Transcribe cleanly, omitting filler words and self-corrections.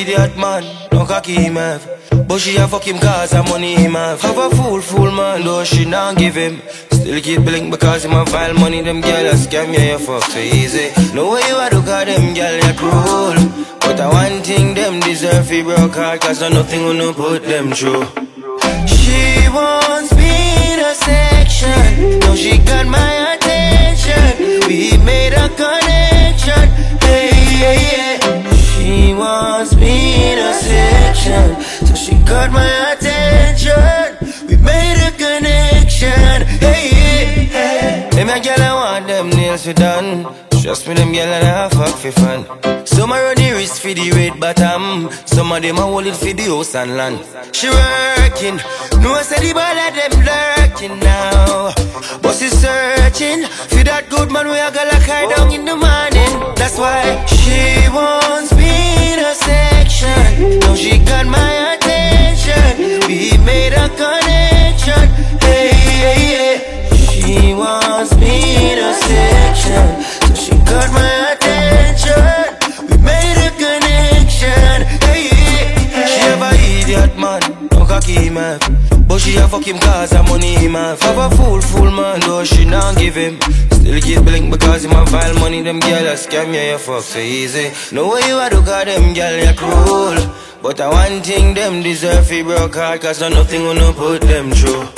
idiot man, no cocky him have. But she a fuck him cause her money him have. Have a fool man, though she not give him. Still keep blink because him a file money. Them girl a scam, yeah, you fuck so easy. No way you a do cause them girl you cruel. But I one thing them deserve fi broke heart, cause no nothing gonna put them through. She wants me in a section. Now she got my attention. We made a connection. Hey, yeah, yeah. She wants me in a section. So she got my attention. We made a connection. Hey, yeah, yeah. Them a girl I want them nails for done. Trust me, them girl and I fuck for fun. Some a run the wrist for the red bottom. Some of them a hold it for the house and land. She working, no I say the ball of them lurking now. But she searching for that good man where I go like her down in the morning. That's why she wants me in a section. Now she got my attention. We made a connection. Hey, hey, hey. She wants me in a section. So she got my attention. We made a connection. Hey, hey. She have a idiot man, no cocky him have. But she a fuck him cause her money him have. Have a fool man, though she not give him. Still keep blink because him a file money. Them girl a scam, yeah, you fuck so easy. No way you a do cause them girl you cruel. But I one thing them deserve fi broke heart, cause no nothing gonna put them through.